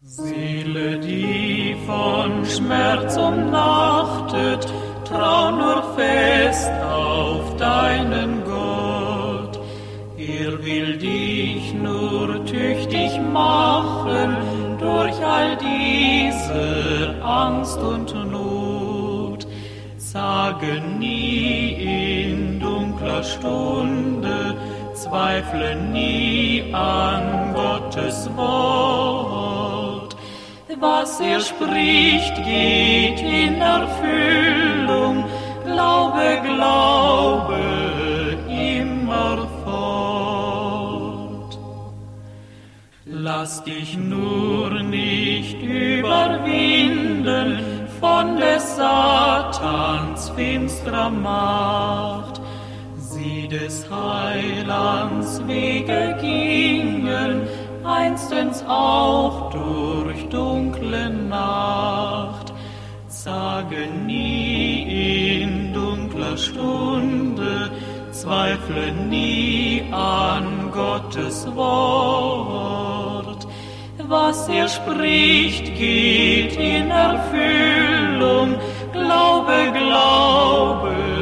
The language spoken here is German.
Seele, die von Schmerz umnachtet, trau nur fest auf deinen Gott. Er will dich nur tüchtig machen durch all diese Angst und Not. Sage nie in dunkler Stunde, zweifle nie an Gottes Wort. Was er spricht, geht in Erfüllung, Glaube, Glaube immerfort. Lass dich nur nicht überwinden von des Satans finsterer Macht. Sie des Heilands Wege gingen, einstens auch durch dunkle Nacht. Sage nie in dunkler Stunde, zweifle nie an Gottes Wort. Was er spricht, geht in Erfüllung, Glaube, Glaube